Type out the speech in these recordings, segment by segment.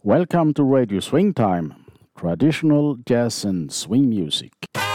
Welcome to Radio Swing Time, traditional jazz and swing music.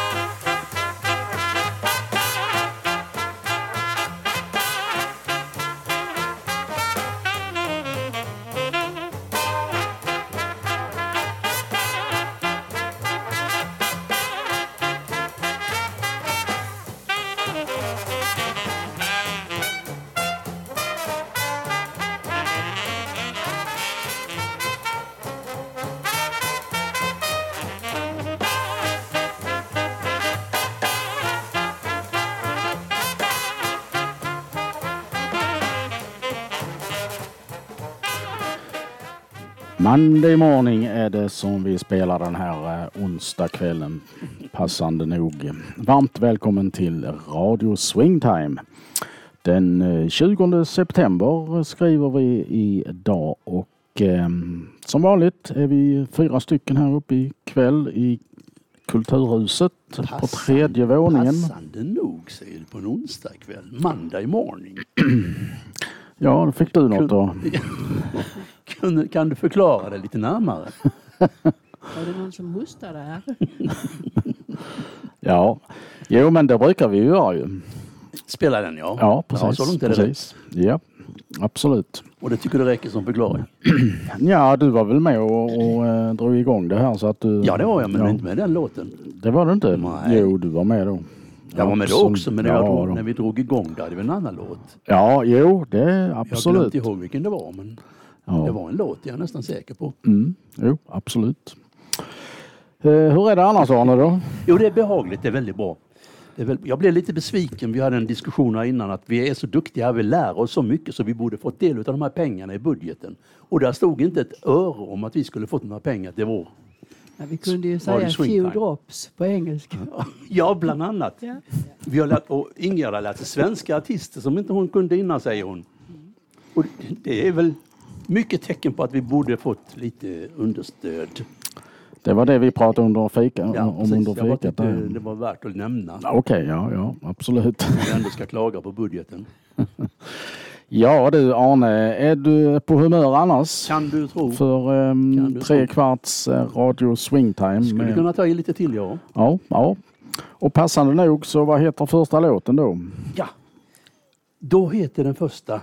Monday morning är det som vi spelar den här onsdagskvällen, passande nog. Varmt välkommen till Radio Swing Time. Den 20 september skriver vi idag och som vanligt är vi 4 stycken här uppe i kväll i Kulturhuset på 3:e våningen. Passande nog säger du på en onsdagkväll, Monday morning. Ja, då fick du något då. Kan du förklara det lite närmare? Var det någon som hostade här? Ja, jo men det brukar vi ju göra ju. Spelar den, ja. Ja, precis. Ja, så långt är det precis. Ja, absolut. Och det tycker du räcker som förklaring? Ja, du var väl med och drog igång det här så att du... Ja, det var jag, men inte med den låten. Det var du inte? Nej. Jo, du var med då. Jag var med då också, men ja, när vi drog igång där, det var en annan låt. Ja, jo, det absolut. Jag glömde inte ihåg vilken det var, men det var en låt jag är nästan säker på. Jo, absolut. Hur är det annars, Arne, då? Jo, det är behagligt, det är väldigt bra. Jag blev lite besviken, vi hade en diskussion här innan att vi är så duktiga, vi lär oss så mycket så vi borde fått del av de här pengarna i budgeten. Och där stod inte ett öre om att vi skulle fått några pengar till vår. Ja, vi kunde ju säga few drops på engelska. Ja, bland annat. Ja. Vi har lärt, och Ingrid har lärt sig svenska artister som inte hon kunde innan, säger hon. Och det är väl mycket tecken på att vi borde fått lite understöd. Det var det vi pratade under fikat. Ja, precis. Det var värt att nämna. Okej, ja, absolut. Vi ändå ska klaga på budgeten. Ja du Arne, är du på humör annars? Kan du tro. För 3 kvarts Radio Swing Time. Skulle du kunna ta i lite till, ja. Ja. Och passande nog så vad heter första låten då? Ja, då heter den första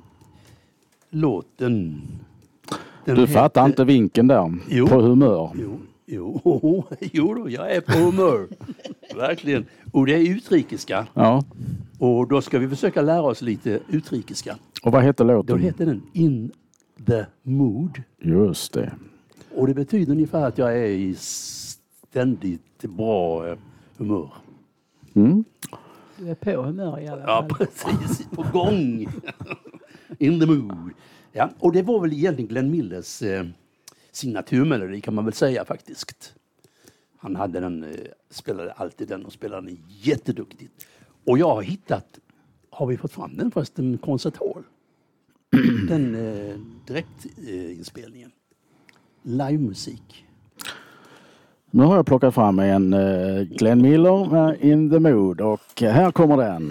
låten... Du fattar inte vinkeln där. Jo. På humör. Jo då, jag är på humör. Verkligen. Och det är utrikiska. Ja. Och då ska vi försöka lära oss lite utrikiska. Och vad heter låten? Då heter den In the Mood. Just det. Och det betyder ungefär att jag är i ständigt bra humör. Du är på humör i alla fall. Ja, precis. På gång. In the mood. Ja, och det var väl egentligen Glenn Millers signaturmelodi kan man väl säga faktiskt. Han hade den, spelade alltid den och spelade den jätteduktigt. Och jag har vi fått fram den förresten, konserthall? Den direktinspelningen. Livemusik. Nu har jag plockat fram en Glenn Miller med In the Mood och här kommer den.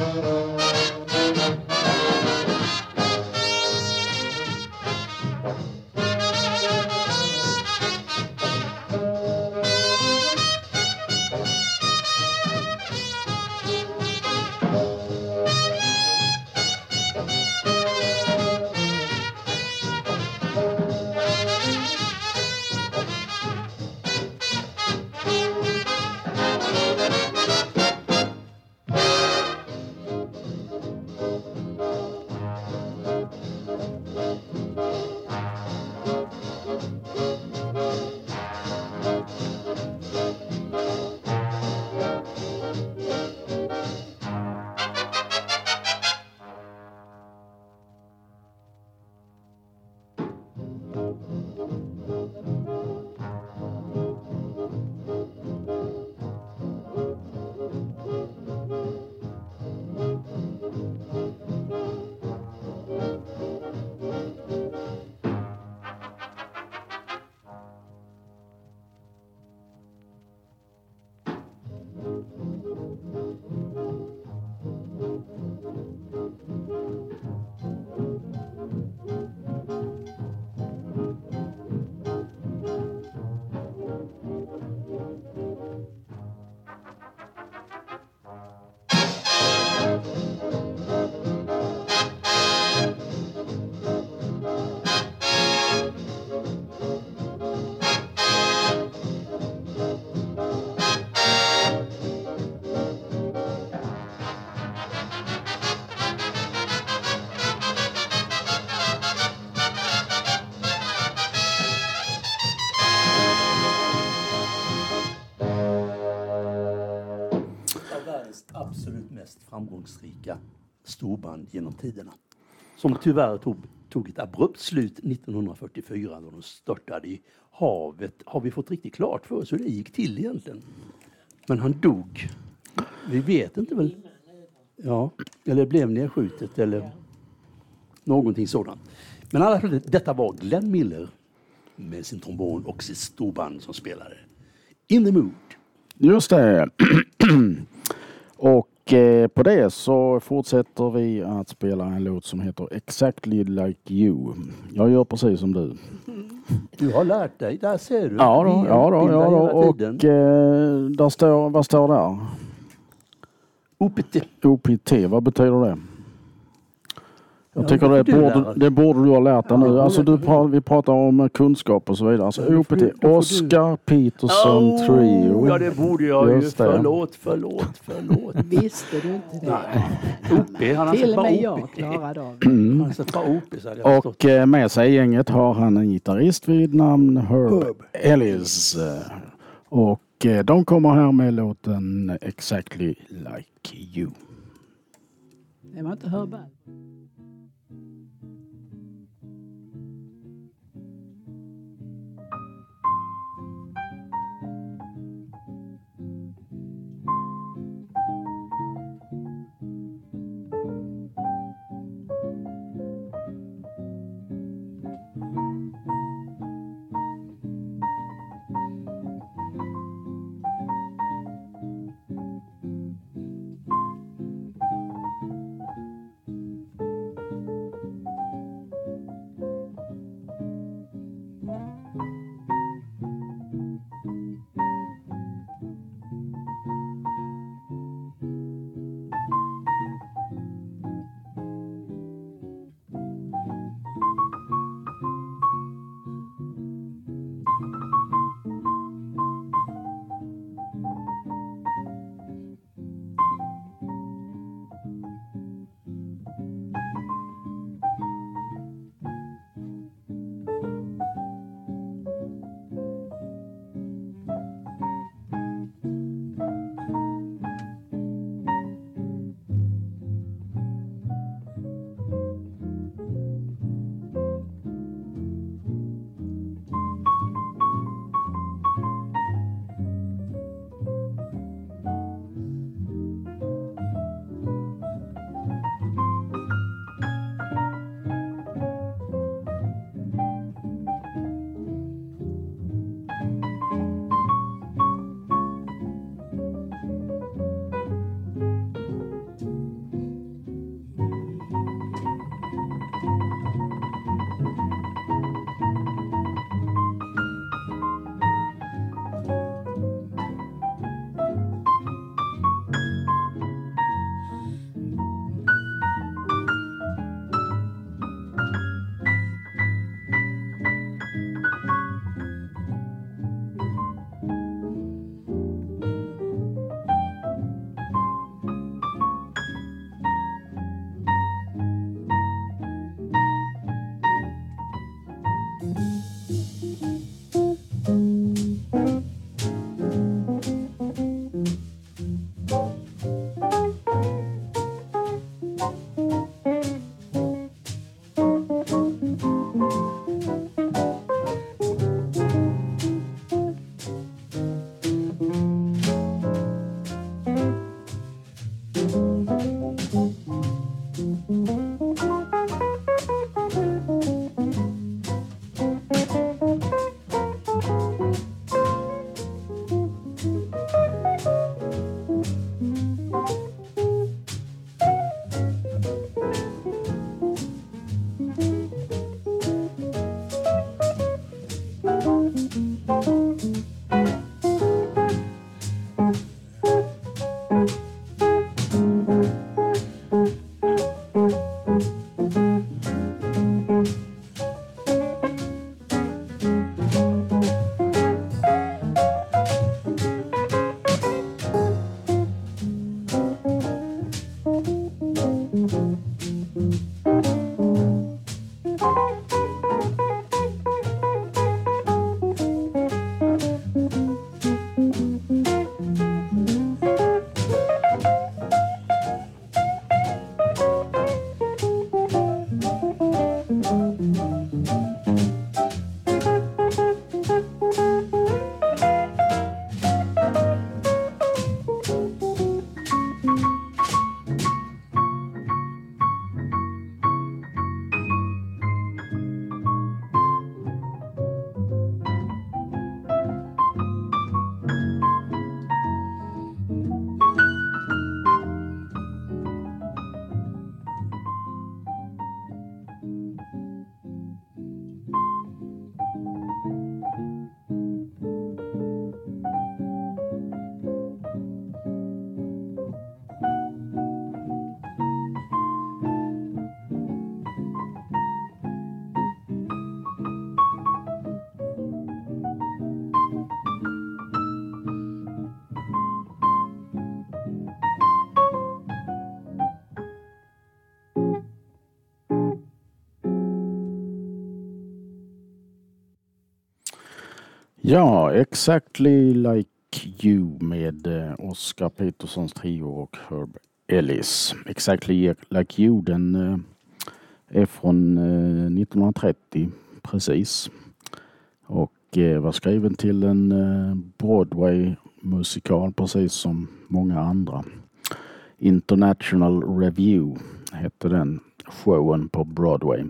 Absolut mest framgångsrika storband genom tiderna. Som tyvärr tog ett abrupt slut 1944 då de störtade i havet. Har vi fått riktigt klart för oss hur det gick till egentligen. Men han dog. Vi vet inte väl. Ja, eller blev nedskjutet eller någonting sådant. Men alla, detta var Glenn Miller med sin trombon och sitt storband som spelade In the Mood. Just det. Och på det så fortsätter vi att spela en låt som heter Exactly Like You. Jag gör precis som du. Du har lärt dig, där ser du. Ja då. Och där står, vad står där? OPT. OPT, vad betyder det? Jag tycker det borde du ha lärt dig nu. Alltså vi pratar om kunskap och så vidare. Alltså OPT, Oscar Peterson Trio. Ja, det borde jag ju. Förlåt. Visste du inte det? Nej. OP, han har till och med OP. jag klarade av. Han har sett bara OP, så hade jag förstått. Och med sig i gänget har han en gitarrist vid namn Herb Ellis. Och de kommer här med låten Exactly Like You. Det var inte Herb. Ja, Exactly Like You med Oscar Petersons trio och Herb Ellis. Exactly Like You, den är från 1930 precis. Och var skriven till en Broadway-musikal precis som många andra. International Review hette den showen på Broadway.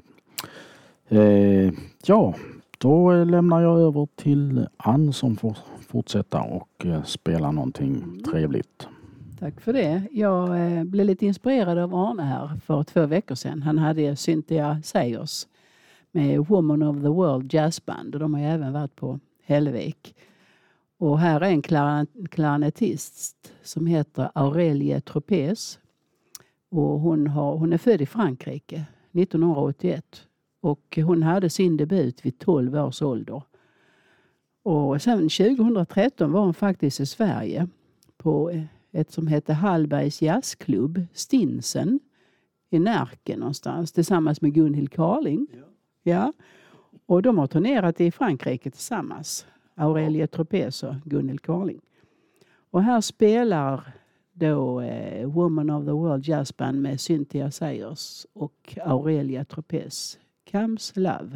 Ja, då lämnar jag över till Ann som får fortsätta och spela någonting trevligt. Tack för det. Jag blev lite inspirerad av Arne här för 2 veckor sedan. Han hade Cynthia Sayers med Woman of the World Jazzband och de har ju även varit på Hällevik. Och här är en klarinettist som heter Aurélie Tropez. Och hon är född i Frankrike 1981. Och hon hade sin debut vid 12 års ålder. Och sen 2013 var hon faktiskt i Sverige på ett som heter Hallbergs jazzklubb, Stinsen, i Närke någonstans, tillsammans med Gunhild Carling. Ja. Och de har turnerat i Frankrike tillsammans, Aurélie Tropez och Gunhild Carling. Och här spelar då Woman of the World Jazzband med Cynthia Sayers och Aurélie Tropez. Comes Love.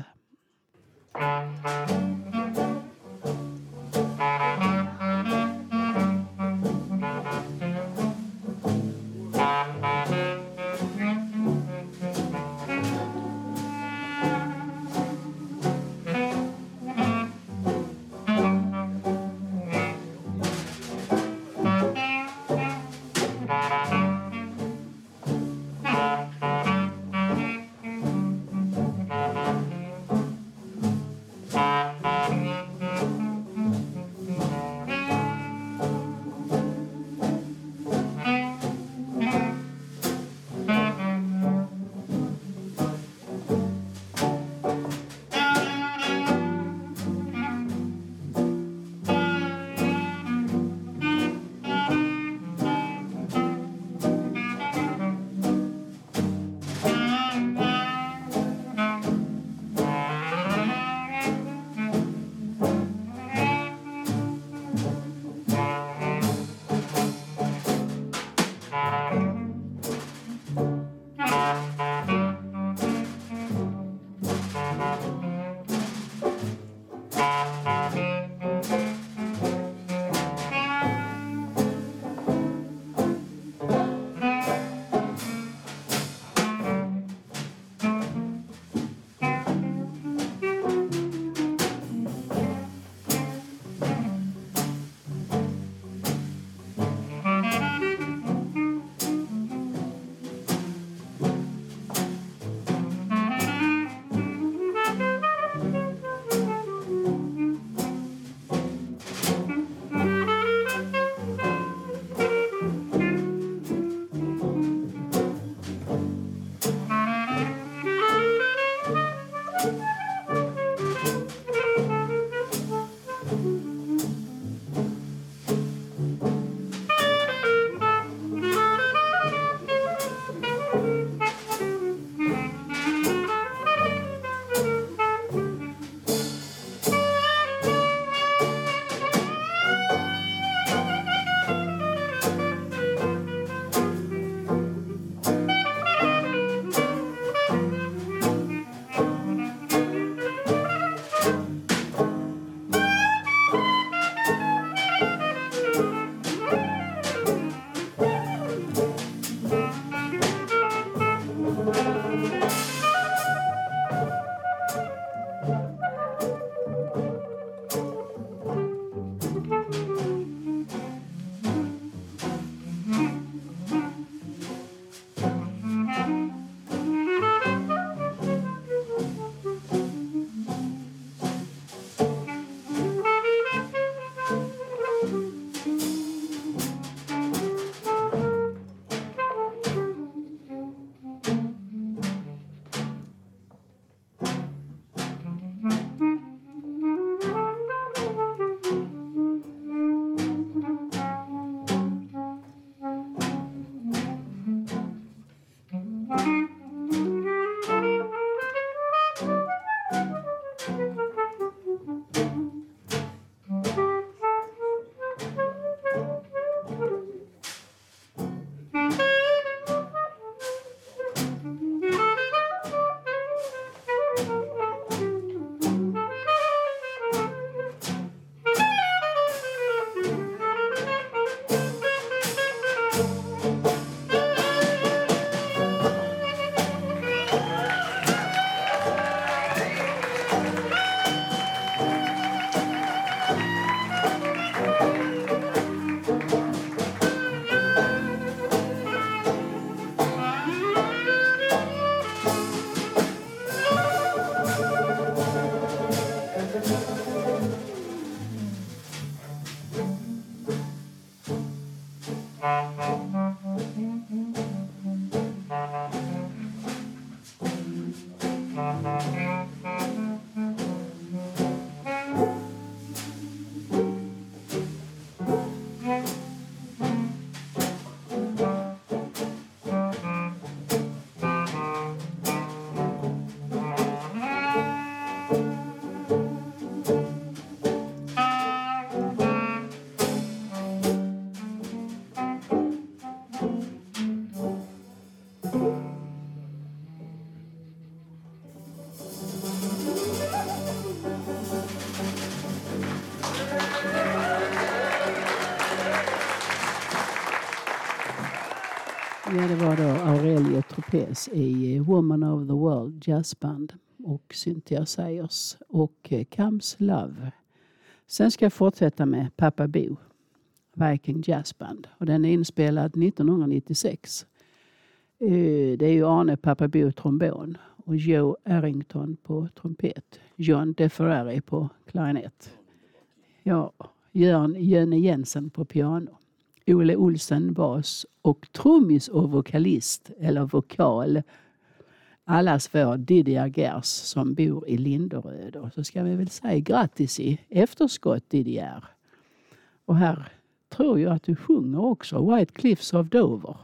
Ja, det var då Aurelio Tropez i Woman of the World Jazzband och Cynthia Sayers och Comes Love. Sen ska jag fortsätta med Papa Bo, Viking Jazzband. Och den är inspelad 1996. Det är ju Arne Papa Bo trombon och Joe Arrington på trumpet. John DeFerrari på klarinett. Ja, Jönne Jensen på piano. Ole Olsen bas och trummis och vokalist eller vokal. Allas vår Didier Gers som bor i Linderöd. Och så ska vi väl säga grattis i efterskott Didier. Och här tror jag att du sjunger också White Cliffs of Dover.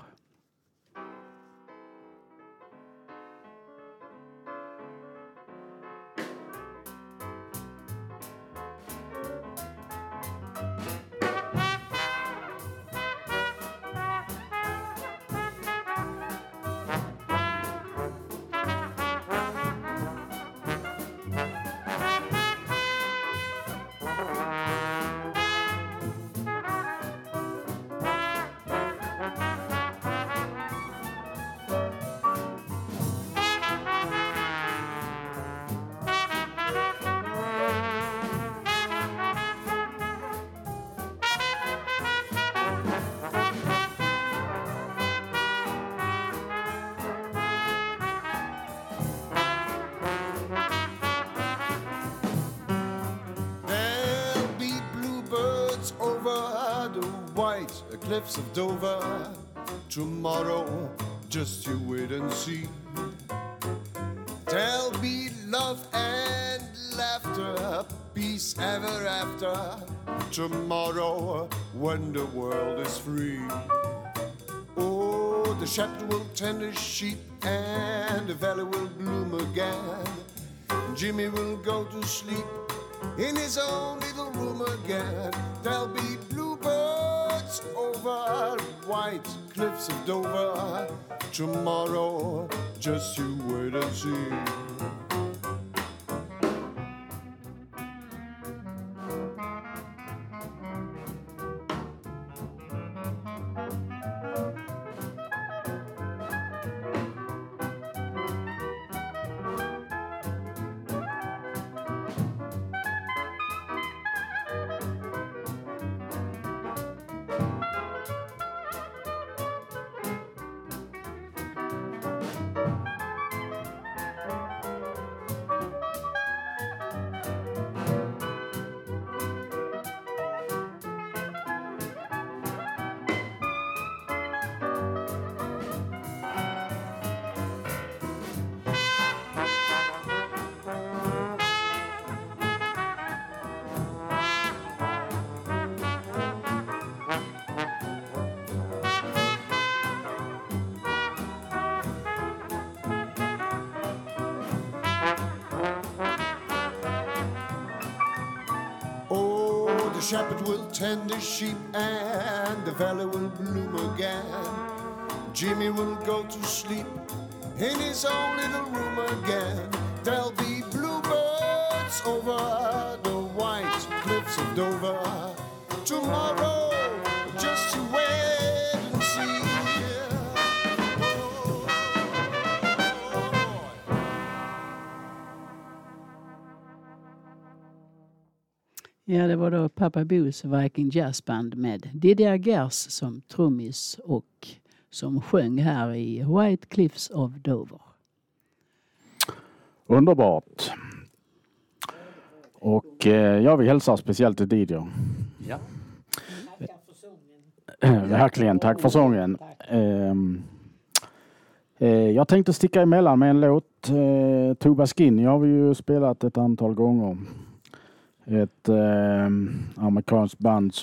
Cliffs of Dover tomorrow, just you wait and see. There'll be love and laughter, peace ever after tomorrow when the world is free. Oh, the shepherd will tend his sheep and the valley will bloom again. Jimmy will go to sleep in his own little room again. There'll be bluebirds over white cliffs of Dover tomorrow, just you wait and see. The shepherd will tend the sheep and the valley will bloom again. Jimmy will go to sleep in his own little room again. There'll be bluebirds over the white cliffs of Dover tomorrow, just to wait and see. Ja, det var då Papa Bo's Viking Jazzband med Didier Gers som trummis och som sjöng här i White Cliffs of Dover. Underbart. Och jag vill hälsa speciellt till Didier. Ja. Verkligen, tack för sången. Jag tänkte sticka emellan med en låt. Tuba Skinny har vi ju spelat ett antal gånger. Ett amerikanskt band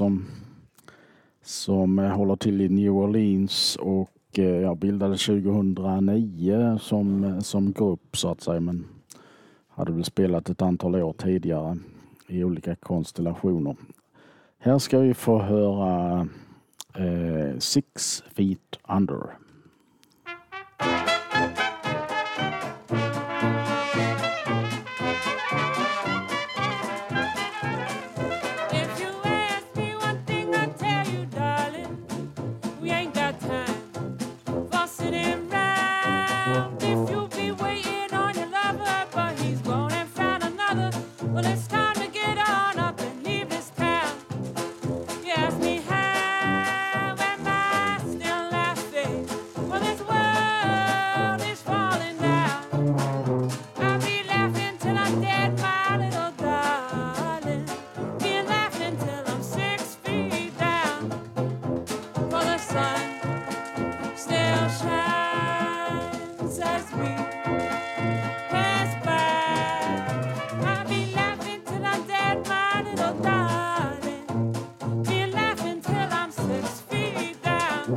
som håller till i New Orleans och jag bildades 2009 som grupp så att säga, men hade väl spelat ett antal år tidigare i olika konstellationer. Här ska vi få höra 6 Feet Under. For round. If you'll be waiting on your lover, but he's gone and found another. Well, it's time to get on up and leave this town. You ask me how am I still laughing? Well, this world is falling down. I'll be laughing till I'm dead, my little darling. Be laughing till I'm 6 feet down. For the sun still shines as we pass by. I'll be laughing till I'm dead, my little darling. Be laughing till I'm 6 feet down.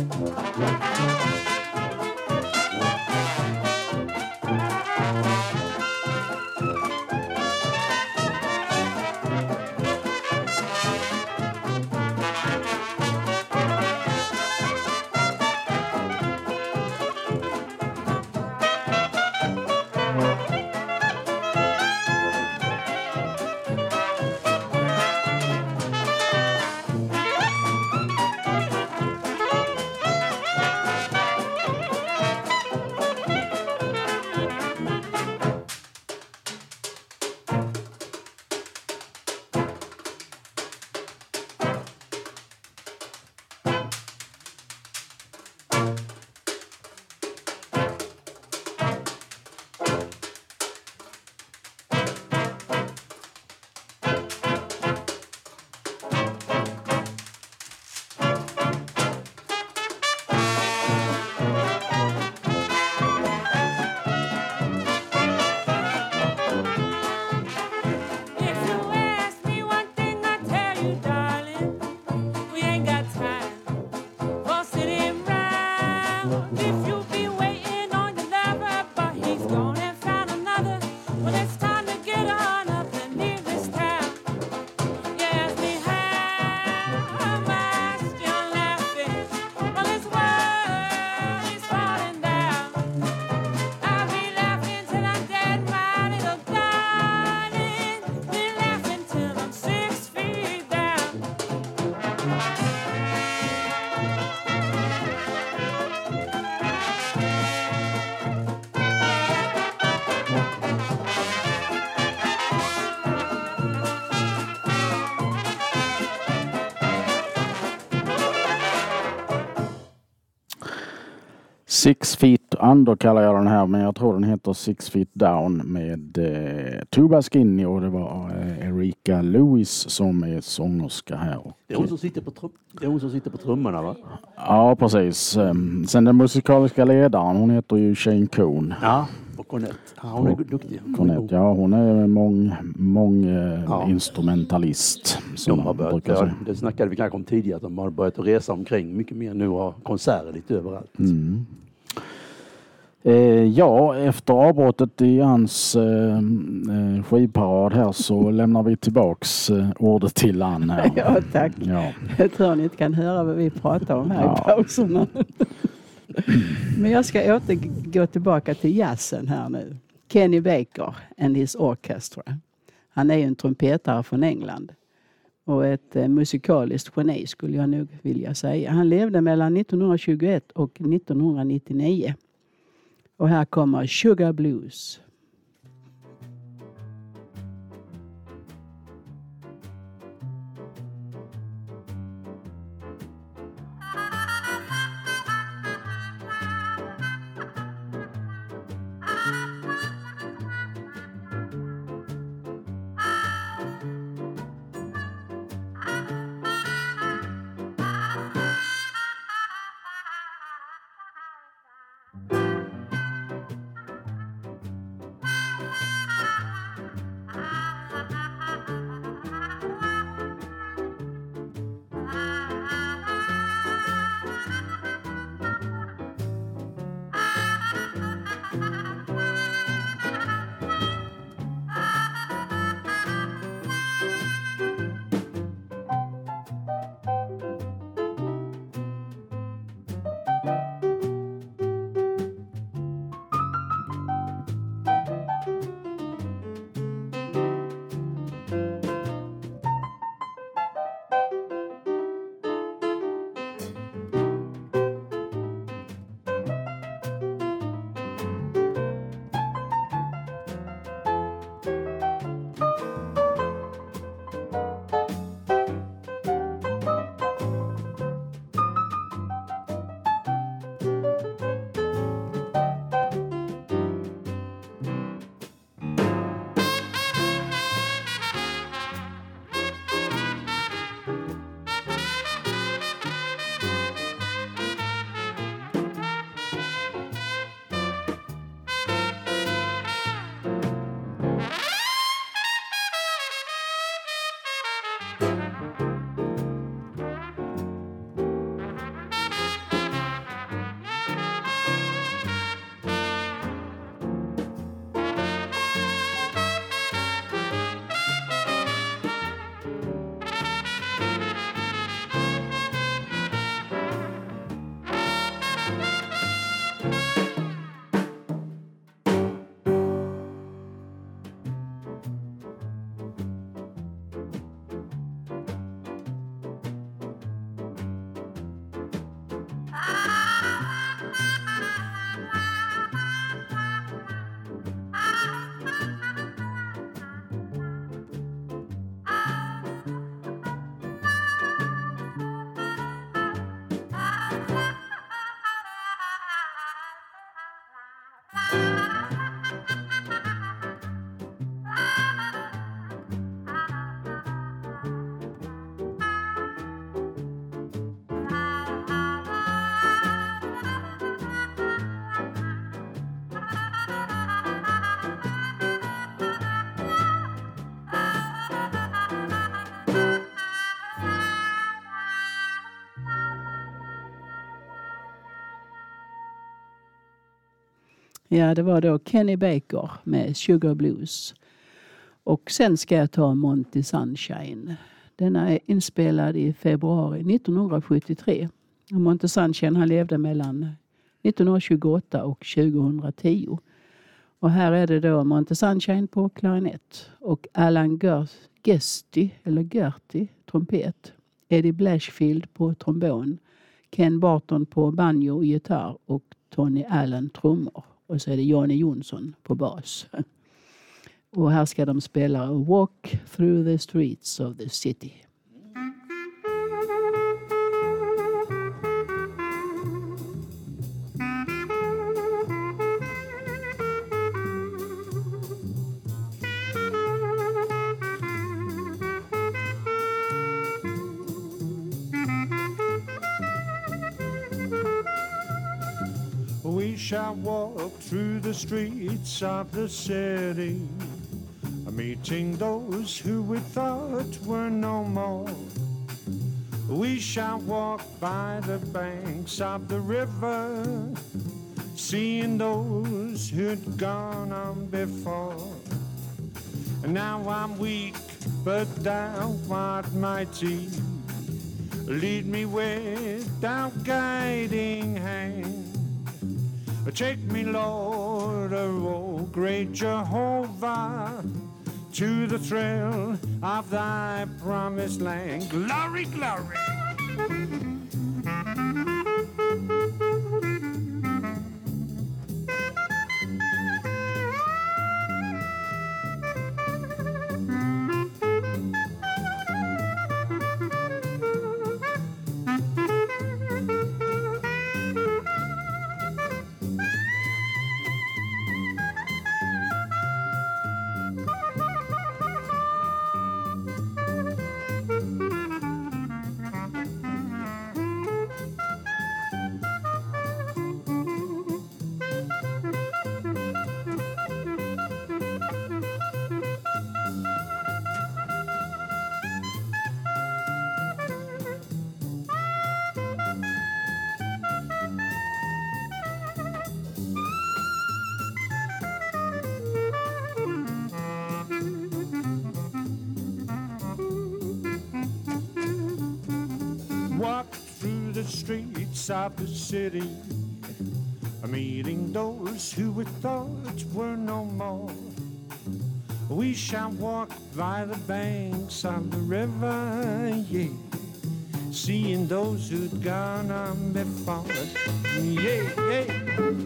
If you ask me one thing, I tell you, darling, we ain't got time for sitting round. If you'll be waiting on your lover, but he's gone and found another, well, it's time to get on up and leave this town. You ask me how am I still laughing? Well, this world is falling down. I'll be laughing till I'm dead, my little darling. Be laughing till I'm 6 feet down. Six Feet Under kallar jag den här, men jag tror den heter Six Feet Down med Tuba Skinny, och det var Erika Lewis som är sångerska här. Det är hon som sitter på trummorna, va? Ja, precis. Sen den musikaliska ledaren, hon heter ju Shane Coon. Ja, och Cornette. Ja, hon är duktig. Cornette, ja, hon är mång instrumentalist. De har börjat, det snackade vi kanske om tidigare, att de har börjat att resa omkring mycket mer nu och ha konserter lite överallt. Ja, efter avbrottet i hans skivparad här så lämnar vi tillbaks ordet till Ann här. Ja, tack. Ja. Jag tror ni inte kan höra vad vi pratar om här i pauserna. Men jag ska återgå tillbaka till jazzen här nu. Kenny Baker and his orchestra. Han är ju en trumpetare från England. Och ett musikaliskt geni skulle jag nog vilja säga. Han levde mellan 1921 och 1999. Och här kommer Sugar Blues. Ja, det var då Kenny Baker med Sugar Blues. Och sen ska jag ta Monty Sunshine. Denna är inspelad i februari 1973. Och Monty Sunshine, han levde mellan 1928 och 2010. Och här är det då Monty Sunshine på klarinett och Alan Gerty, trumpet. Eddie Blashfield på trombon. Ken Barton på banjo och gitarr och Tony Allen trummor. Och så är det Johnny Jonsson på bas. Och här ska de spela Walk Through the Streets of the City. We shall walk through the streets of the city, meeting those who we thought were no more. We shall walk by the banks of the river, seeing those who'd gone on before. And now I'm weak, but thou art mighty. Lead me with thy guiding hand. Take me, Lord, oh great Jehovah, to the thrill of thy promised land. Glory, glory. Walk through the streets of the city, meeting those who we thought were no more. We shall walk by the banks of the river, yeah, seeing those who'd gone on before. Yeah, yeah.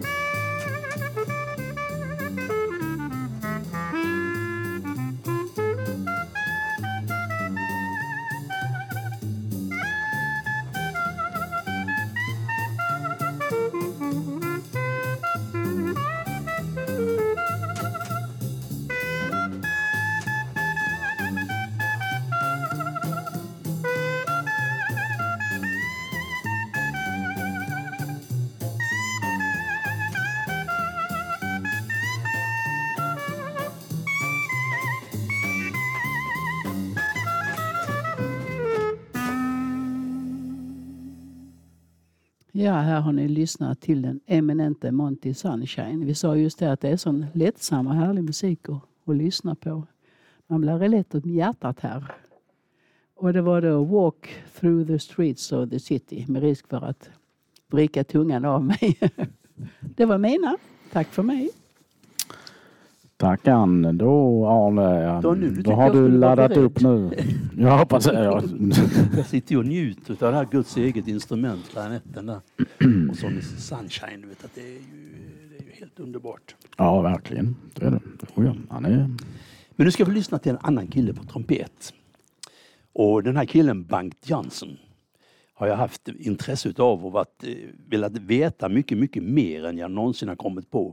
Ja, här har ni lyssnat till den eminente Monty Sunshine. Vi sa just det att det är sån lättsam och härlig musik att lyssna på. Man blir lätt om hjärtat här. Och det var då Walk Through the Streets of the City med risk för att bricka tungan av mig. Det var mina. Tack för mig. Tack Ann. Då Arne, då har du laddat upp nu. Jag hoppas jag. Jag sitter ju och njuter av det här Guds eget instrument, klarinetten där. Och så med Sunshine, du vet att det är ju helt underbart. Ja, verkligen. Det är det. Han är... Men nu ska vi lyssna till en annan kille på trumpet. Och den här killen, Bank Johnson, har jag haft intresse av och velat veta mycket, mycket mer än jag någonsin har kommit på.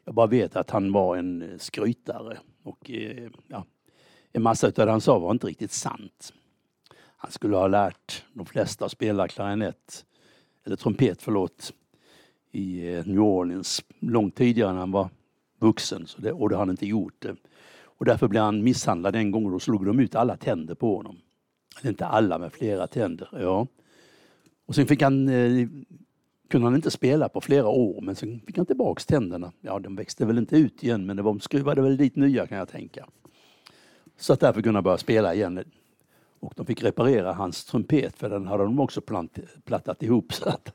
Jag bara vet att han var en skrytare. Och en massa av det han sa var inte riktigt sant. Han skulle ha lärt de flesta att spela trumpet, i New Orleans långt tidigare när han var vuxen. Och det har han inte gjort. Och därför blev han misshandlad en gång och då slog de ut alla tänder på honom. Inte alla, med flera tänder. Ja. Och sen kunde han inte spela på flera år, men sen fick han tillbaks tänderna. Ja, de växte väl inte ut igen, men de skruvade väl dit nya, kan jag tänka. Så att därför kunde han börja spela igen. Och de fick reparera hans trumpet, för den hade de också plattat ihop. Så att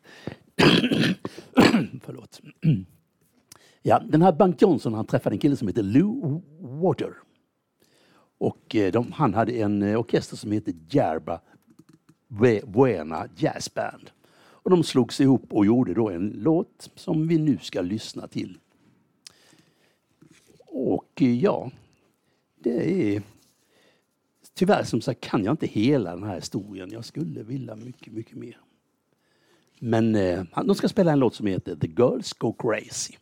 förlåt. Ja, den här Bunk Johnson, han träffade en kille som heter Lou Water. Och han hade en orkester som heter Yerba Buena Jazz Band. Och de slogs ihop och gjorde då en låt som vi nu ska lyssna till. Och ja, det är... Tyvärr som sagt kan jag inte hela den här historien. Jag skulle vilja mycket, mycket mer. Men de ska spela en låt som heter The Girls Go Crazy.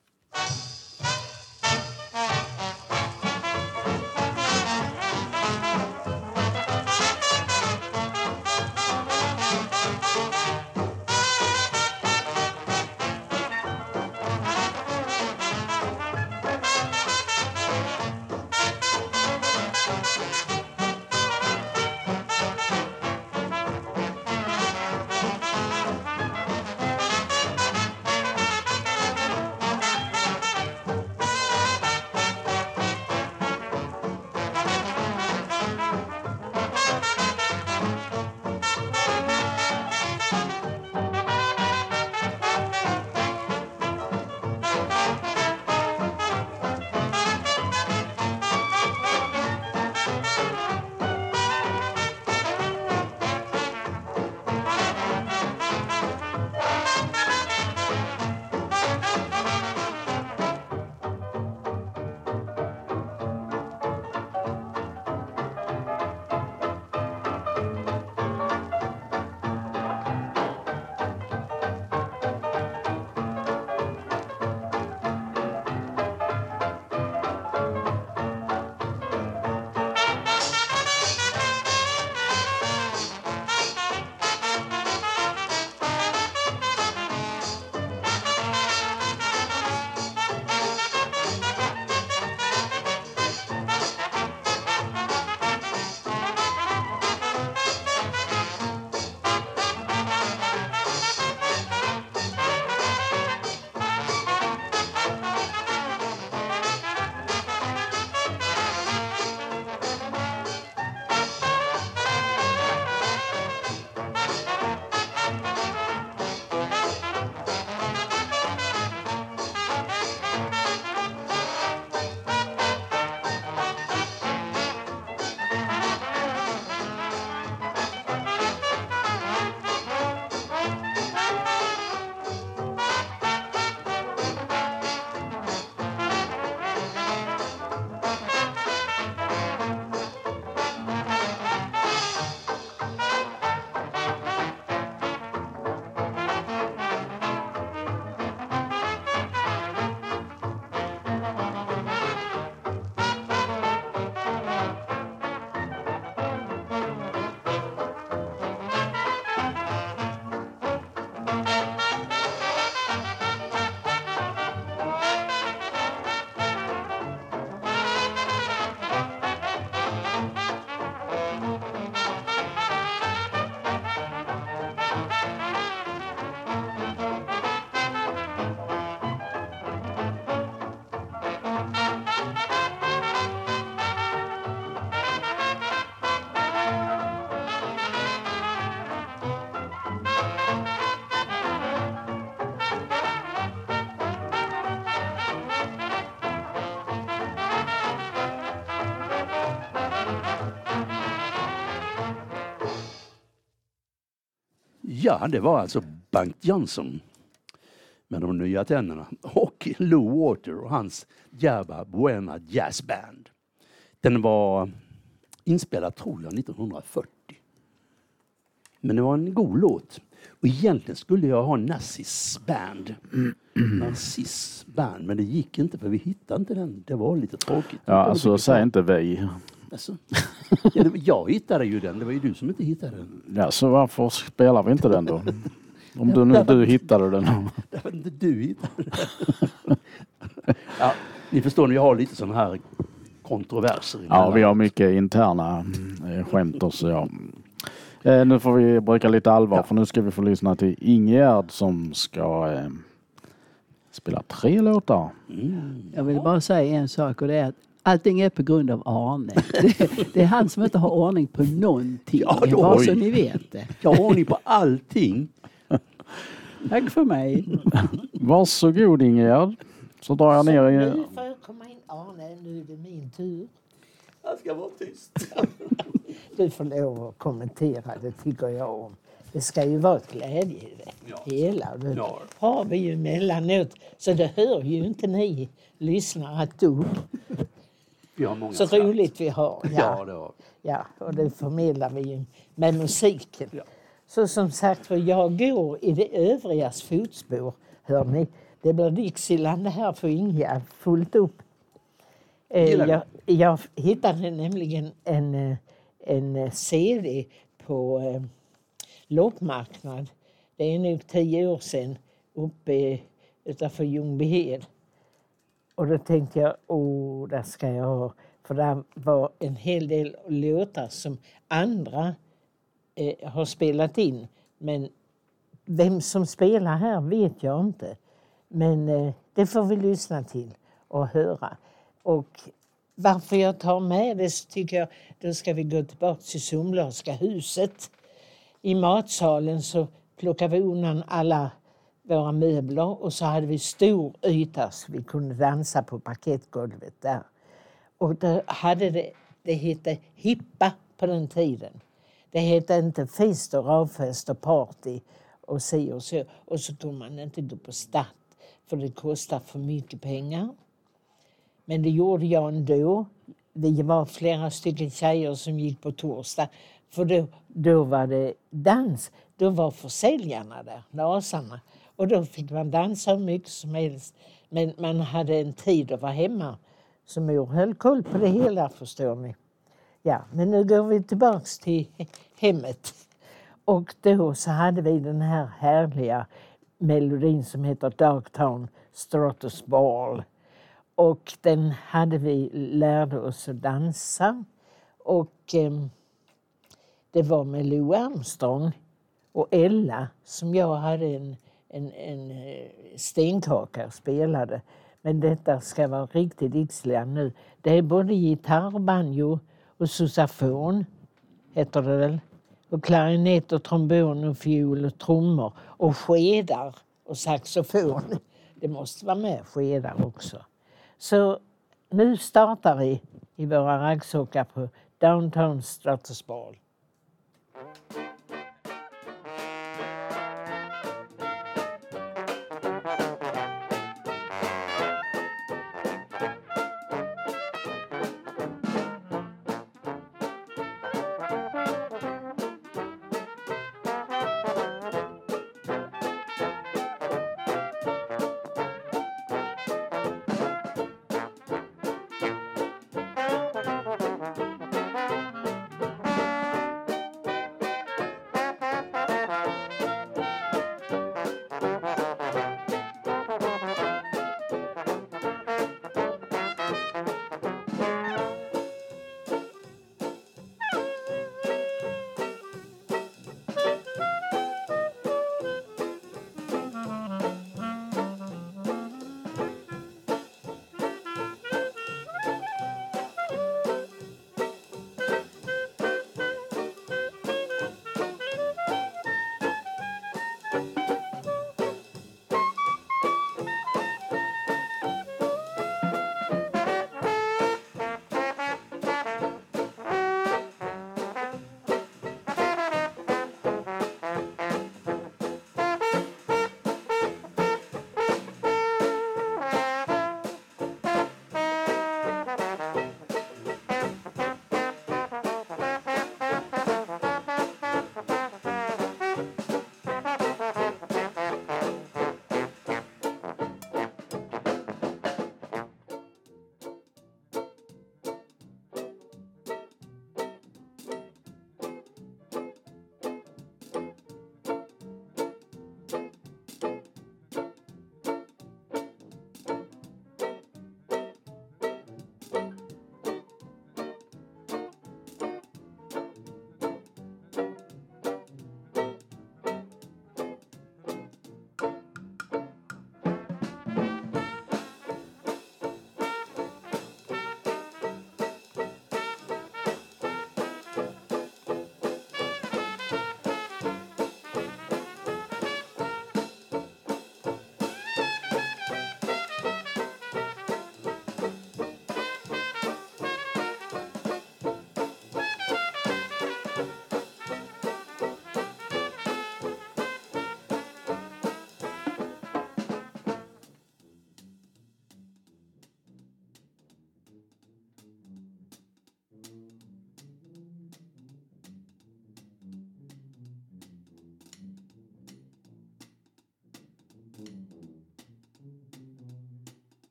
Ja, det var alltså Bunk Johnson med de nya tänderna. Och Lou Water och hans Yerba Buena Jazz Band. Den var inspelad, tror jag, 1940. Men det var en god låt. Och egentligen skulle jag ha Nassis band. Nassis band. Men det gick inte för vi hittade inte den. Det var lite tråkigt. Ja, alltså säg inte vi. Alltså. Ja, jag hittade ju den. Det var ju du som inte hittade den. Ja, så varför spelar vi inte den då? Om du hittade den. Det var inte du hittade den. Ja, ni förstår, vi har lite sådana här kontroverser. Ja, vi har mycket interna skämt också. Ja. Nu får vi bruka lite allvar för nu ska vi få lyssna till Ingegärd som ska spela 3 låtar. Jag vill bara säga en sak och det är att allting är på grund av Arne. Det är han som inte har ordning på någonting. Ja, bara så ni vet det. Jag har ordning på allting. Tack för mig. Varsågod Ingegärd. Så drar jag ner i... Nu får jag komma in. Arne, nu är det min tur. Jag ska vara tyst. Du får lov att kommentera, det tycker jag om. Det ska ju vara ett glädje i det hela. Det har vi ju mellanåt, så det hör ju inte ni lyssnare ett dugg. Vi har många Så skratt. roligt vi har. Ja, det har vi. Ja, och det förmedlar vi ju med musiken. Ja. Så som sagt, för jag går i det övrigas fotspår, hör ni. Det blir Dixieland här för Ingegärd fullt upp. Jag hittade nämligen en CD på loppmarknad. Det är nog 10 år sedan uppe utanför Ljungbyhed. Och då tänkte jag, där ska jag ha. För det var en hel del låtar som andra har spelat in. Men vem som spelar här vet jag inte. Men det får vi lyssna till och höra. Och varför jag tar med det så tycker jag, då ska vi gå tillbaka till Somlarska huset. I matsalen så plockade vi undan alla våra möbler och så hade vi stor yta så vi kunde dansa på parkettgolvet där. Och då hade det hette hippa på den tiden. Det hette inte fest och ravfest och party och så och så. Och så kunde man inte gå på start för det kostar för mycket pengar. Men det gjorde jag ändå. Vi var flera stycken tjejer som gick på torsdag. För då var det dans. Då var försäljarna där, lasarna. Och då fick man dansa hur mycket som helst. Men man hade en tid att vara hemma. Så mor höll koll på det hela, förstår ni. Ja, men nu går vi tillbaks till hemmet. Och då så hade vi den här härliga melodin som heter Darktown Stratus Ball. Och den hade vi lärde oss att dansa. Och det var med Lou Armstrong och Ella som jag hade en stenkaka och spelade. Men detta ska vara riktigt Dixieland nu. Det är både gitarr, banjo och sousaphon, heter det väl. Och klarinett och trombon och fiol och trummor och skedar och saxofon. Det måste vara med skedar också. Så nu startar vi i våra raggsockar på Downtown Stratus Ball.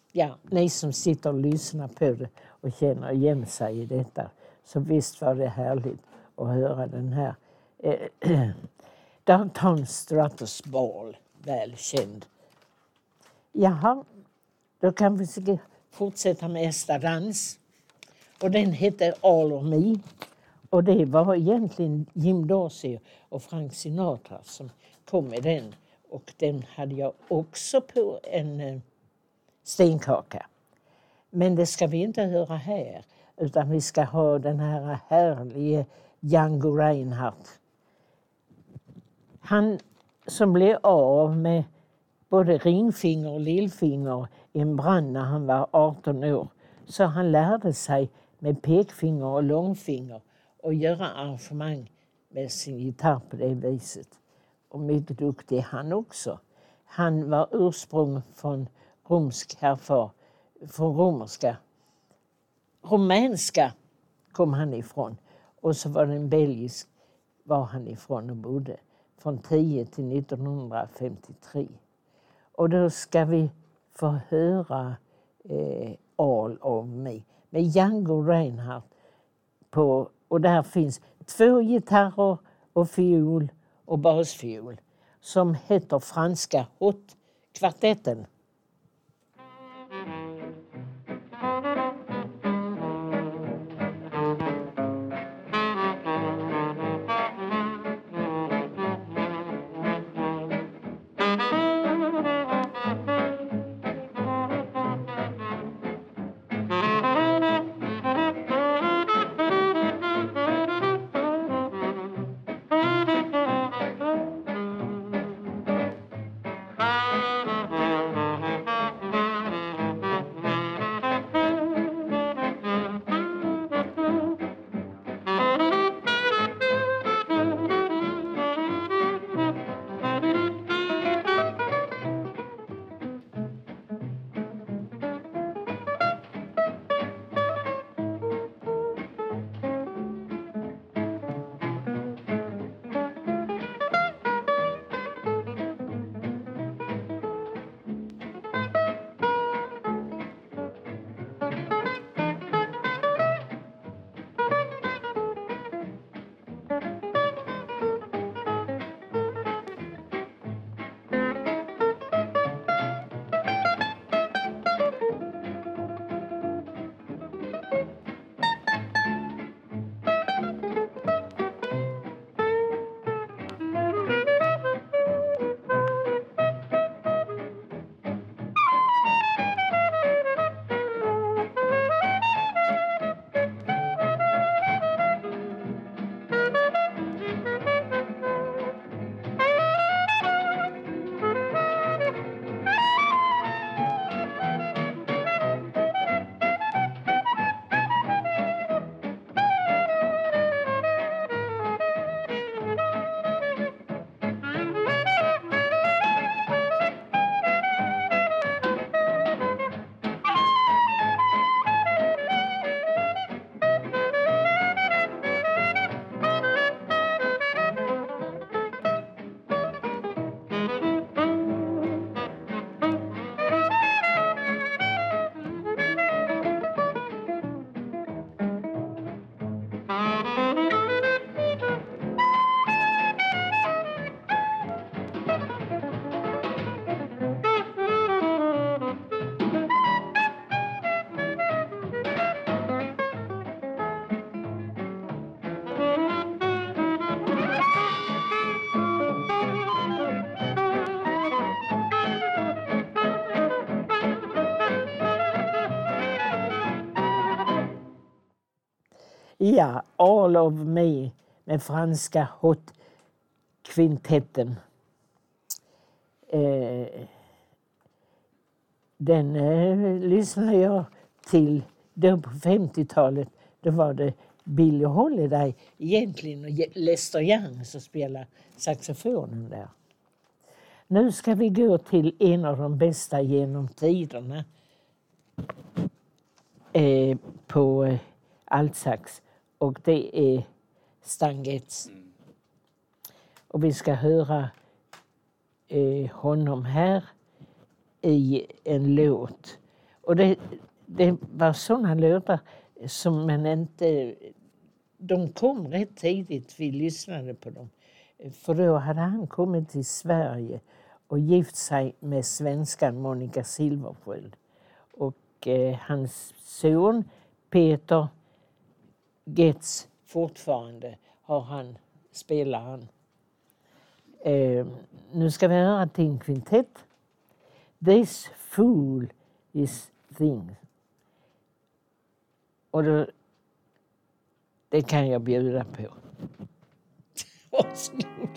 Ja, ni som sitter och lyssnar på det och känner igen sig i detta. Så visst var det härligt att höra den här. Downtown Strutters Ball, välkänd. Jaha, då kan vi fortsätta med nästa dans. Och den hette All of Me. Och det var egentligen Jim Dorsey och Frank Sinatra som kom med den. Och den hade jag också på en stenkaka. Men det ska vi inte höra här. Utan vi ska ha den här härliga Django Reinhardt. Han som blev av med både ringfinger och lillfinger i en brand när han var 18 år. Så han lärde sig med pekfinger och långfinger och göra arrangemang med sin gitarr på det viset. Och mycket duktig han också. Han var ursprung från rumänska kom han ifrån. Och så var det en belgisk var han ifrån och bodde. Från 10 till 1953. Och då ska vi få höra All of Me med Django Reinhardt på, och där finns 2 gitarrer och fiol och basfiol som heter franska Hot-kvartetten. Ja, All of Me med franska Hot-kvintetten. Den lyssnade jag till då på 50-talet. Då var det Billie Holiday egentligen och Lester Young som spelade saxofonen där. Nu ska vi gå till en av de bästa genom tiderna på altsax. Och det är Stan Getz. Och vi ska höra honom här i en låt. Och det var sådana låtar som man inte... De kom rätt tidigt, vi lyssnade på dem. För då hade han kommit till Sverige och gift sig med svenskan Monica Silversköld. Och hans son Peter Getz fortfarande spelar han. Nu ska vi höra till en kvintett. This fool is thing. Och det kan jag bjuda på. Varsågod.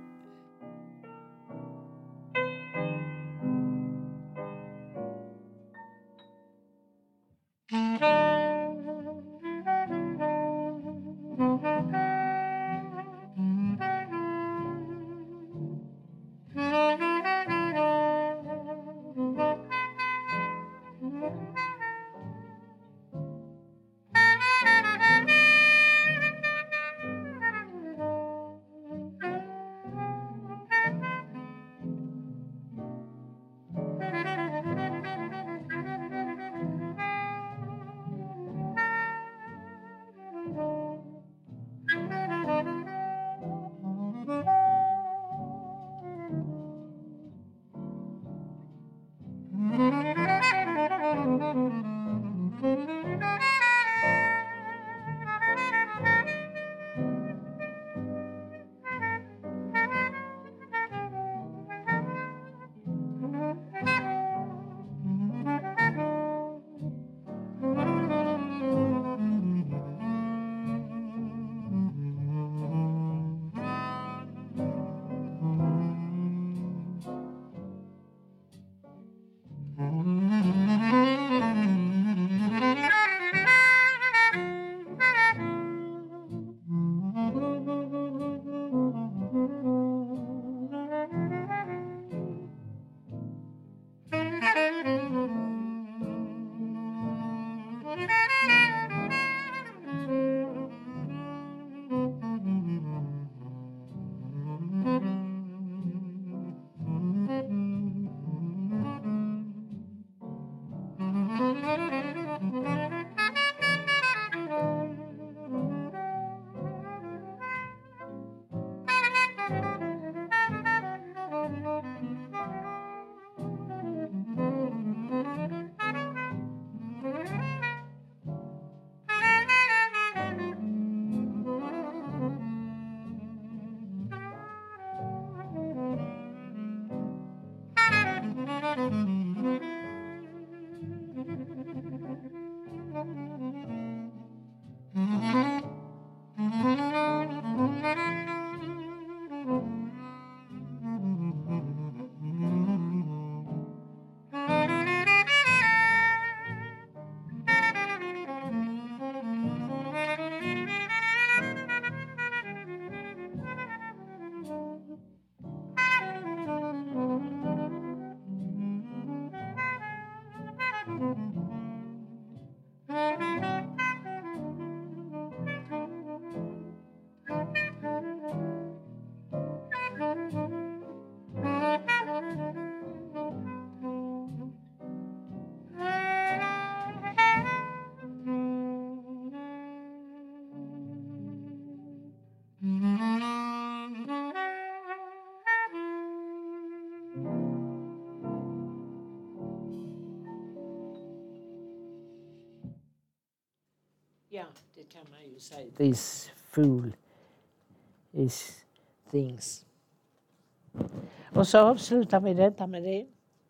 Ja, det kan man ju säga. This fool is things. Och så avslutar vi detta med det.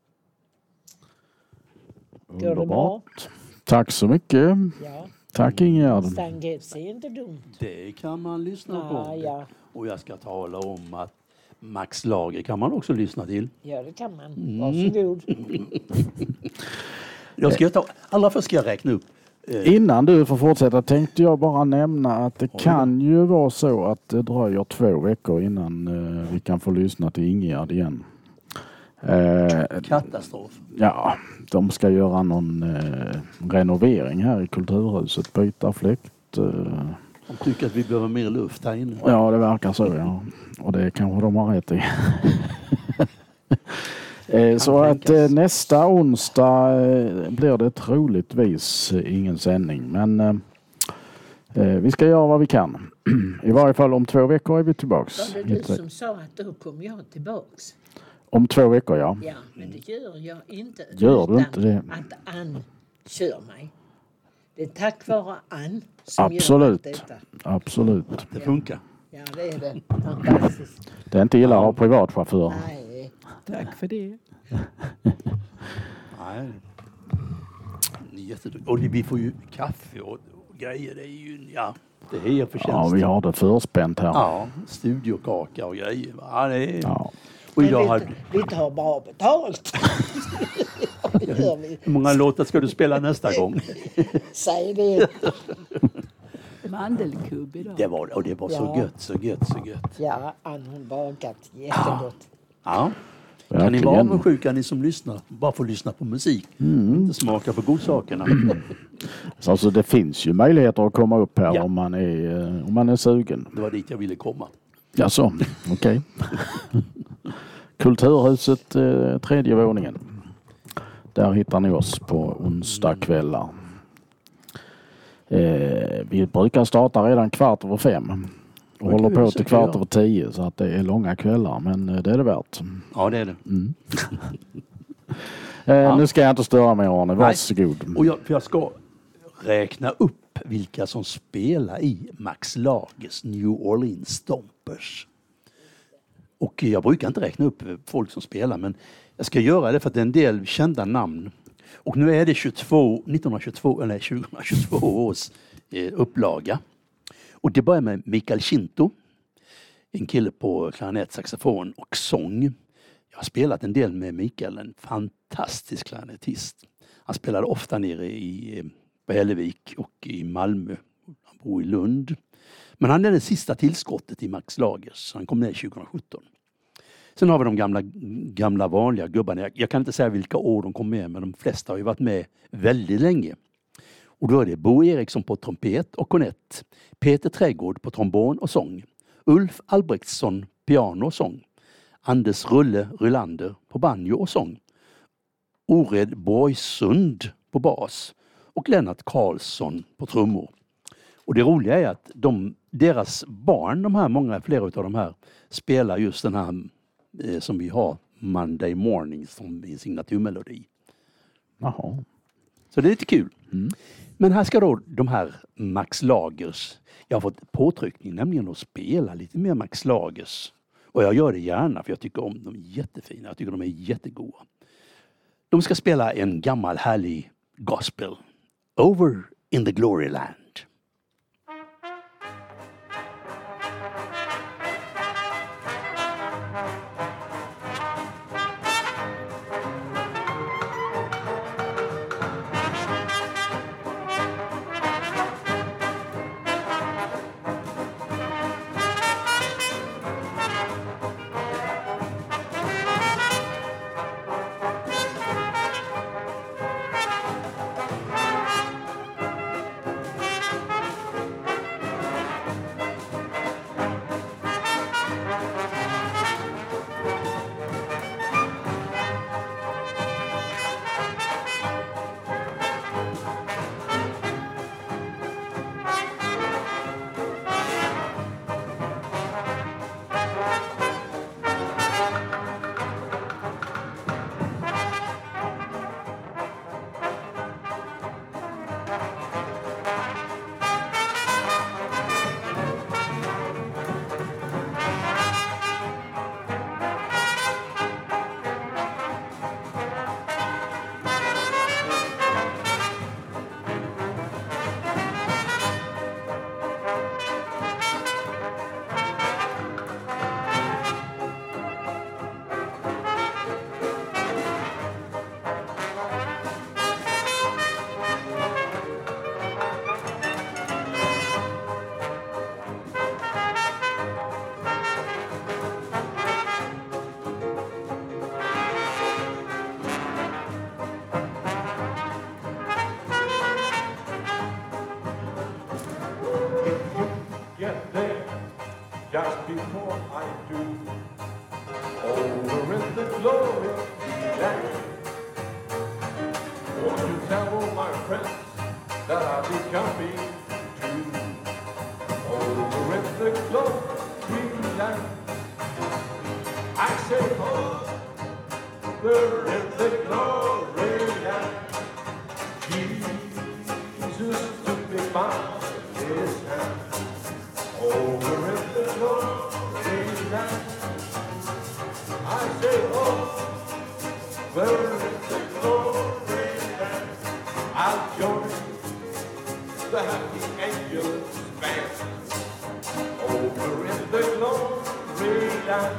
Går det bra? Underbart. Tack så mycket. Ja. Tack Ingegärd. Stan Getz är inte dumt. Det kan man lyssna på. Ja. Och jag ska tala om att Max Lager kan man också lyssna till. Ja, det kan man. Varsågod. Allra först ska jag räkna upp. Innan du får fortsätta tänkte jag bara nämna att det kan ju vara så att det dröjer 2 veckor innan vi kan få lyssna till Ingegärd igen. Katastrof. Ja, de ska göra någon renovering här i Kulturhuset, byta fläkt. De tycker att vi behöver mer luft här inne. Ja, det verkar så, ja. Och det kanske de har rätt i. Så att tänkas. nästa onsdag blir det troligtvis ingen sändning. Men vi ska göra vad vi kan. I varje fall om 2 veckor är vi tillbaks. Var det du som sa att då kommer jag tillbaks? Om 2 veckor, ja. Ja, men det gör jag inte. Gör du utan inte det? Att Ann kör mig. Det är tack vare Ann som Absolut. gör allt detta. Absolut. Det funkar. Ja, det är det. Fantastiskt. Det är inte illa att ha privatchaufför. Nej. Tack för det. Nej. Jätteduktigt. Och vi får ju kaffe och grejer. Det är ju, ja, det är er förtjänst. Ja, vi har det förspänt här. Ja, studiokaka och grejer. Ja, det är... Ja. Och Men idag har... vi tar bra betalt. Det gör vi. Hur många låtar ska du spela nästa gång? Säg det. Mandelkubb idag. Det var så Ja. gött, så gött, så gött. Ja, Ann har bakat jättegott. Ja. Kan ni Verkligen. vara avundsjuka, ni som lyssnar? Bara få lyssna på musik. Inte smaka på godsakerna. Så alltså, det finns ju möjligheter att komma upp här Ja. om man är sugen. Det var dit jag ville komma. Jaså, okej. Kulturhuset, 3:e våningen. Där hittar ni oss på onsdagskvällar. Vi brukar starta redan 5:15. Och håller kul, på så till kan jag. 9:45 så att det är långa kvällar. Men det är det värt. Ja, det är det. Nu ska jag inte störa mig, Arne. Varsågod. Och jag ska räkna upp vilka som spelar i Max Lagers New Orleans Stompers. Och jag brukar inte räkna upp folk som spelar, men jag ska göra det för att det är en del kända namn. Och nu är det 2022 års upplaga. Och det börjar med Mikael Kinto, en kille på klarinett, saxofon och sång. Jag har spelat en del med Mikael, en fantastisk klarinettist. Han spelade ofta nere på Hällevik och i Malmö. Han bor i Lund. Men han är det sista tillskottet i Max Lagers. Han kom ner 2017. Sen har vi de gamla vanliga gubbarna. Jag kan inte säga vilka år de kom med, men de flesta har ju varit med väldigt länge. Och då är det Bo Eriksson på trumpet och kornett. Peter Trädgård på trombon och sång. Ulf Albrektsson piano och sång. Anders Rulle Rylander på banjo och sång. Ored Borgsund på bas. Och Lennart Karlsson på trummor. Och det roliga är att deras barn, flera av de här, spelar just den här som vi har, Monday Morning, som en signaturmelodi. Jaha. Så det är lite kul. Men här ska då de här Max Lagers, jag har fått påtryckning nämligen att spela lite mer Max Lagers. Och jag gör det gärna för jag tycker om dem jättefina, jag tycker de är jättegoda. De ska spela en gammal härlig gospel, Over in the Glory Land. tell all my friends that I'll be coming too. Over in the glory land, I say, over in the glory land, Jesus took me by his hand. Over in the glory land, I say, over in the glory land, I'll join the happy angels band. Over in the glory land.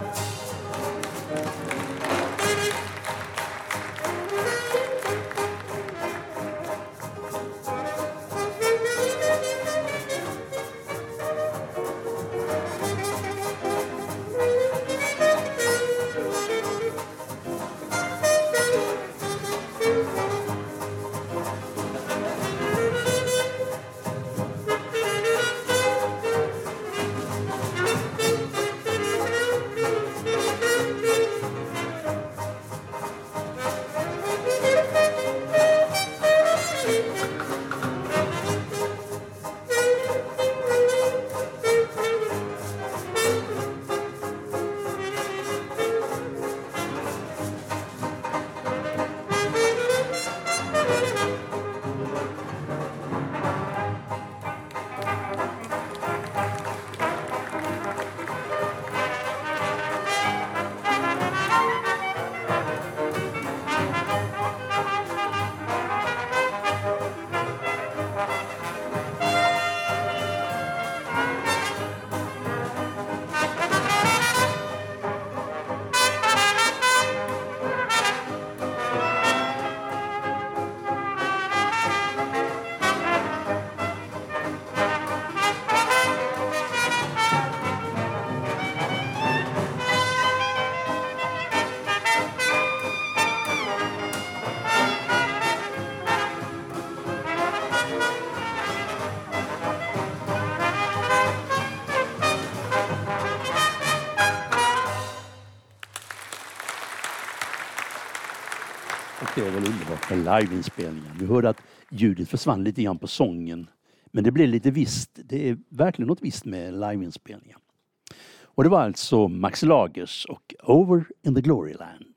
Det är väl underbart med liveinspelningen. Vi hörde att ljudet försvann lite grann på sången. Men det blev lite visst. Det är verkligen något visst med liveinspelningen. Och det var alltså Max Lagers och Over in the Glory Land.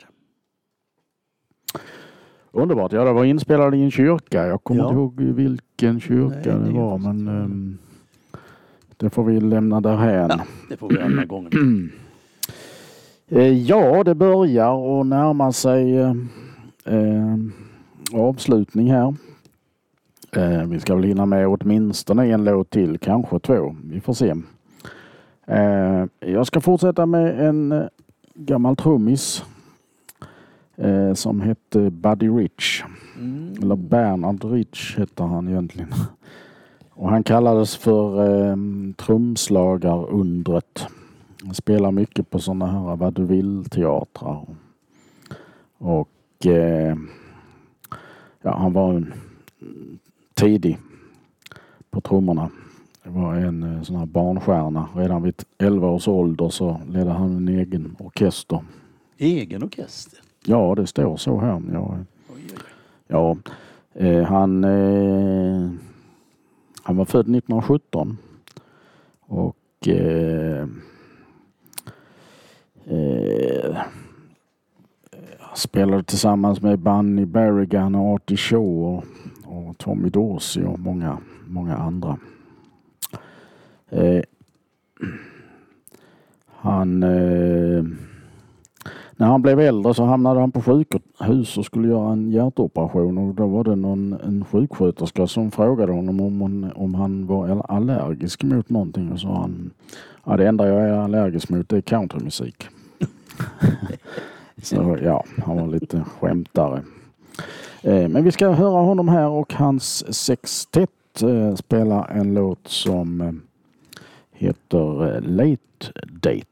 Underbart. Ja, det var inspelad i en kyrka. Jag kommer Ja. inte ihåg vilken kyrka det var. Men det får vi lämna därhän. Ja, det får vi göra den här gången. Ja, det börjar att närma sig avslutning här. Vi ska väl hinna med åtminstone en låt till, kanske två. Vi får se. Jag ska fortsätta med en gammal trummis som hette Buddy Rich. Eller Bernard Rich heter han egentligen. Och han kallades för trumslagarundret. Han spelar mycket på sådana här vad du vill-teatrar. Och ja, han var en tidig på trummorna. Det var en sån här barnstjärna. Redan vid 11 års ålder så ledde han en egen orkester. Egen orkester? Ja, det står så här. Ja, han var född 1917 och spelade tillsammans med Bunny Berrigan och Artie Shaw och Tommy Dorsey och många andra. När han blev äldre så hamnade han på sjukhus och skulle göra en hjärtoperation, och då var det en sjuksköterska som frågade honom om han var allergisk mot någonting, och sa han, ja, det enda jag är allergisk mot är countrymusik. Så ja, han var lite skämtare. Men vi ska höra honom här, och hans sextett spelar en låt som heter Late Date.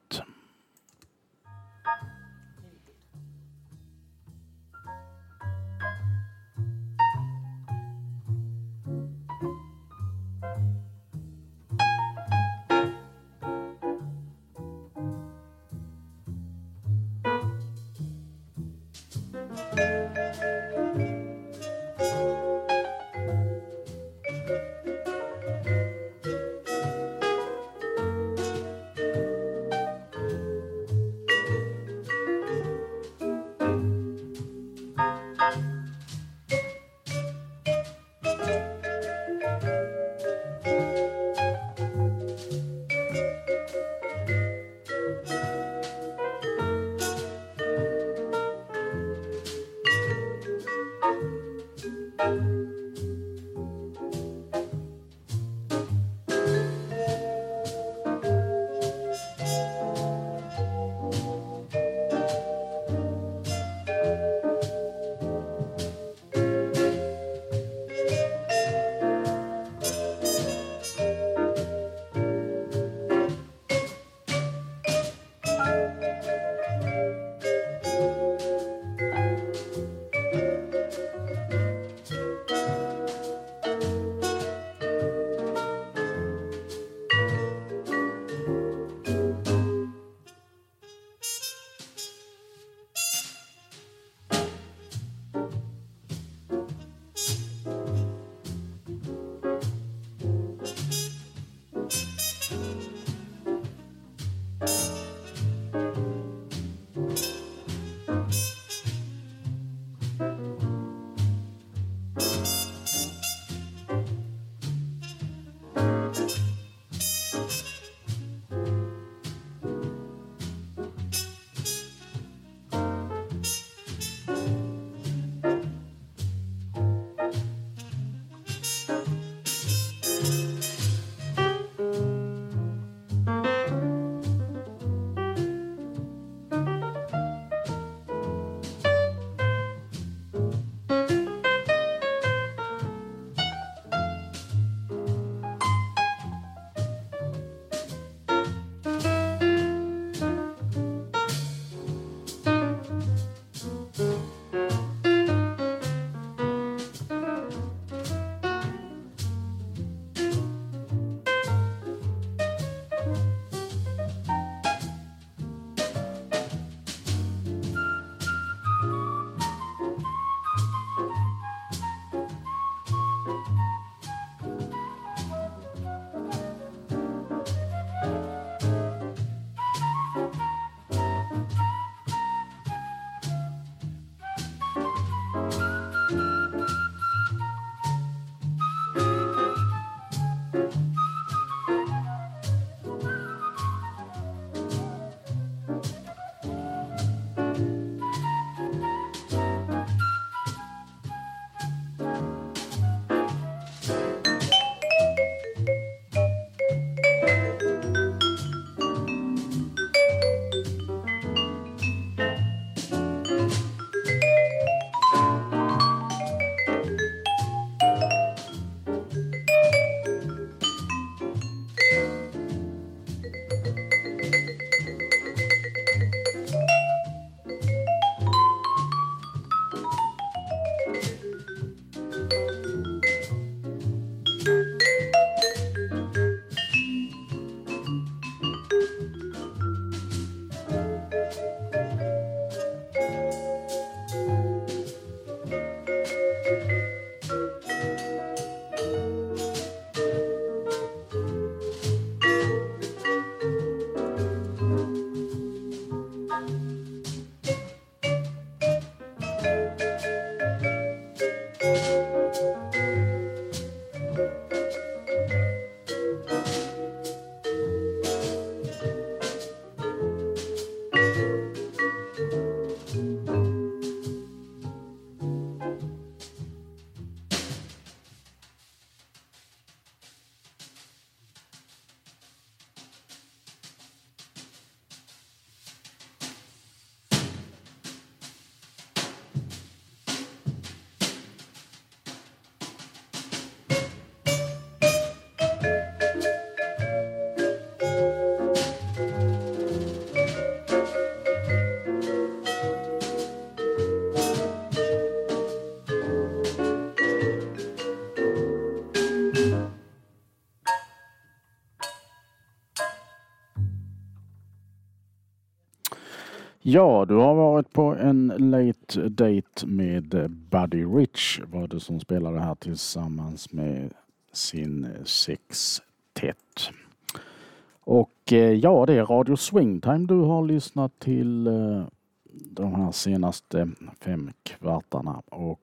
Ja, du har varit på en late date med Buddy Rich, var det som spelade här tillsammans med sin sextett. Och ja, det är Radio Swingtime du har lyssnat till de här senaste 5 kvartarna. Och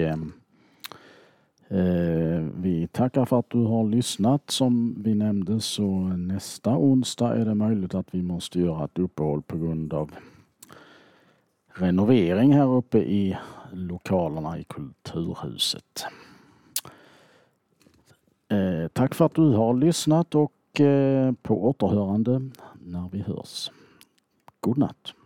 vi tackar för att du har lyssnat. Som vi nämnde så nästa onsdag är det möjligt att vi måste göra ett uppehåll på grund av renovering här uppe i lokalerna i Kulturhuset. Tack för att du har lyssnat och på återhörande när vi hörs. God natt.